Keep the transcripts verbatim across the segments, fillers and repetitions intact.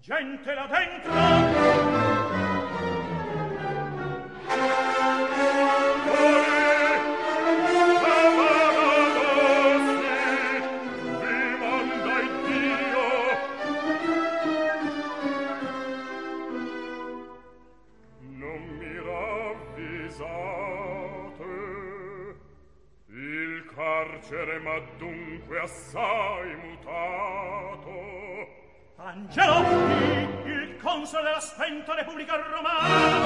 gente là dentro. Ma dunque assai mutato. Angelo, il console della spenta Repubblica Romana.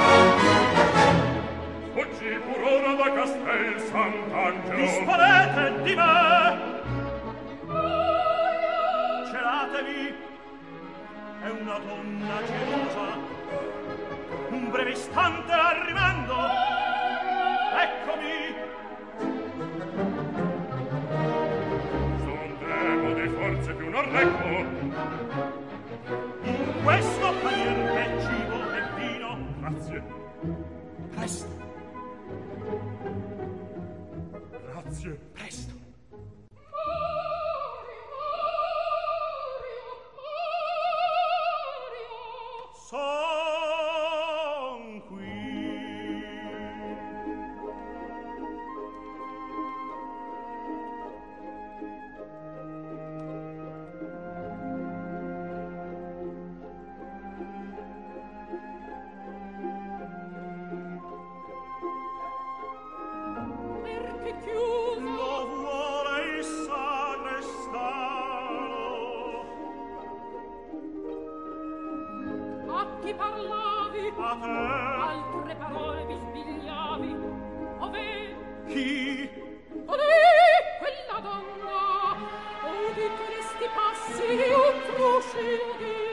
Fuggi pur ora da Castel Sant'Angelo. Disponete di me. Celatevi. È una donna gelosa. Un breve istante la rimando. Eccomi. Forse più non recco. In questo panier è cibo e vino. Grazie. Presto. Grazie. Presto. Son qui. Lo vuole il sagrestano. A chi parlavi? A te. Altre parole bisbigliavi. Ove? Chi? Olè, quella donna. Udite questi passi, un fruscio di